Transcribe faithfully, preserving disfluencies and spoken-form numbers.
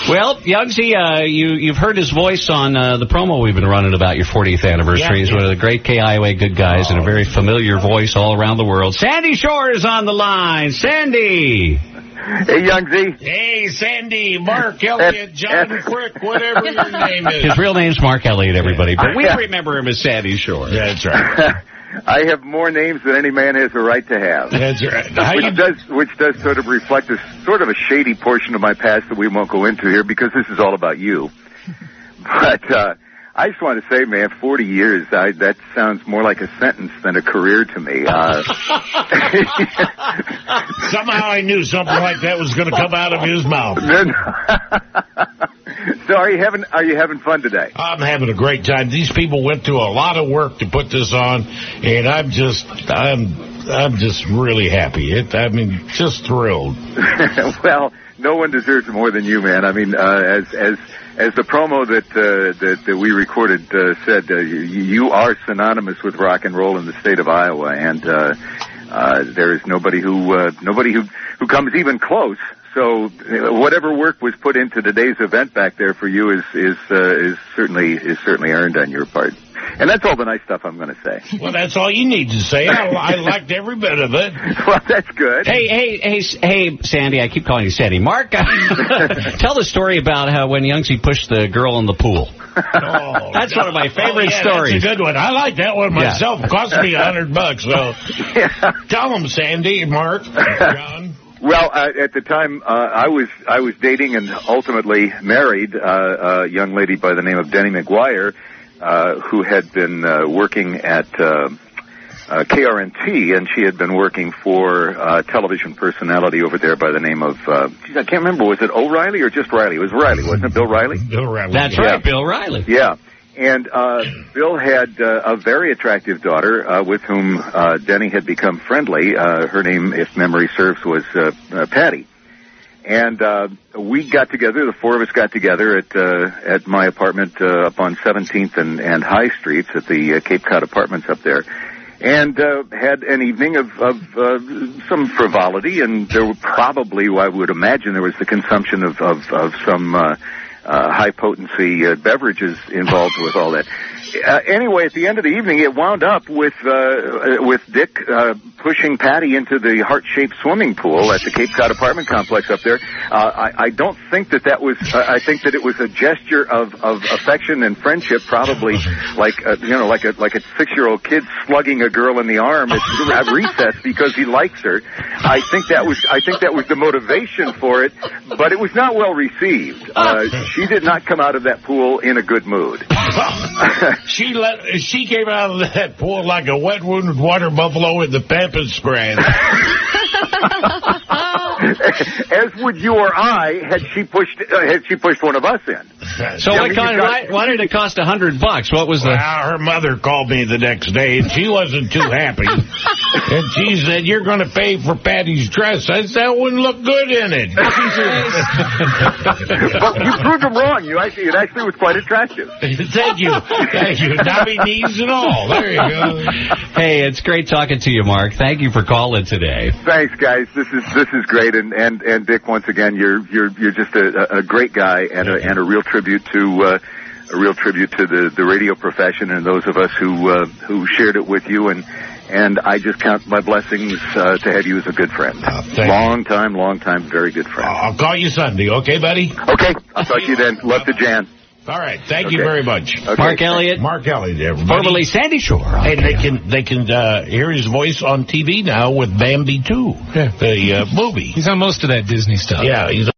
Well, Yugsy, uh, you, you've heard his voice on uh, the promo we've been running about your fortieth anniversary. He's yeah, yeah. one of the great K I O A good guys oh. and a very familiar voice all around the world. Sandy Shore is on the line. Sandy! Hey, Yugsy. Hey, Sandy, Mark Elliott, John Frick, whatever your name is. His real name's Mark Elliott, everybody, but we remember him as Sandy Shore. That's right. I have more names than any man has a right to have. That's right. How which you... does which does sort of reflect a sort of a shady portion of my past that we won't go into here because this is all about you. But uh, I just want to say, man, forty years, I, that sounds more like a sentence than a career to me. Uh, Somehow I knew something like that was going to come out of his mouth. So are you having are you having fun today? I'm having a great time. These people went through a lot of work to put this on, and I'm just I'm I'm just really happy. It, I mean, just thrilled. Well, no one deserves it more than you, man. I mean, uh, as as as the promo that uh, that, that we recorded uh, said, uh, you, you are synonymous with rock and roll in the state of Iowa, and uh, uh, there is nobody who uh, nobody who who comes even close. So whatever work was put into today's event back there for you is is uh, is certainly is certainly earned on your part. And that's all the nice stuff I'm going to say. Well, that's all you need to say. I, I liked every bit of it. Well, that's good. Hey, hey, hey, hey, Sandy. I keep calling you Sandy. Mark, tell the story about how when Yugsy pushed the girl in the pool. Oh, that's one of my favorite oh, yeah, stories. That's a good one. I like that one myself. Yeah. It cost me a hundred bucks. So yeah. Tell them, Sandy, Mark, John. Well, uh, at the time, uh, I was I was dating and ultimately married uh, a young lady by the name of Denny McGuire, uh, who had been uh, working at uh, uh, K R N T, and she had been working for a television personality over there by the name of, uh, geez, I can't remember, was it O'Reilly or just Riley? It was Riley, wasn't it? Bill Riley? Bill Riley. That's yeah. right, Bill Riley. Yeah. And uh, Bill had uh, a very attractive daughter uh, with whom uh, Denny had become friendly. Uh, her name, if memory serves, was uh, uh, Patty. And uh, we got together, the four of us got together at uh, at my apartment uh, up on seventeenth and, and High Streets at the uh, Cape Cod Apartments up there. And uh, had an evening of, of uh, some frivolity, and there were probably, I would imagine, there was the consumption of, of, of some... Uh, Uh, high-potency uh, beverages involved with all that. Uh, anyway, at the end of the evening, it wound up with uh, with Dick uh, pushing Patty into the heart-shaped swimming pool at the Cape Cod apartment complex up there. Uh, I, I don't think that that was. Uh, I think that it was a gesture of, of affection and friendship, probably like a, you know, like a like a six-year-old kid slugging a girl in the arm at, at recess because he likes her. I think that was. I think that was the motivation for it, but it was not well received. Uh, she did not come out of that pool in a good mood. She let she came out of that pool like a wet wounded water buffalo in the Pampas grass. As would you or I had she pushed uh, had she pushed one of us in. So yeah, what kind, why, why did it cost a hundred bucks? What was the? Well, her mother called me the next day, and she wasn't too happy. And she said, "You're going to pay for Patty's dress." I said, "That wouldn't look good in it." Well, you proved them wrong. You actually, it actually was quite attractive. Thank you, thank you. Knobby knees and all. There you go. Hey, it's great talking to you, Mark. Thank you for calling today. Thanks, guys. This is this is great, and and, and Dick, once again, you're you're you're just a, a great guy and a, and a real tribute to uh, a real tribute to the, the radio profession and those of us who uh, who shared it with you, and and I just count my blessings uh, to have you as a good friend. Uh, long time, long time, very good friend. I'll call you Sunday, okay, buddy? Okay, I'll talk to you then. Love to Jan. All right, thank okay. you very much. Okay. Mark Elliott. Mark Elliott, everybody. Formerly Sandy Shore. Hey, they can they can uh, hear his voice on T V now with Bambi two, yeah. the uh, movie. He's on most of that Disney stuff. Yeah, he's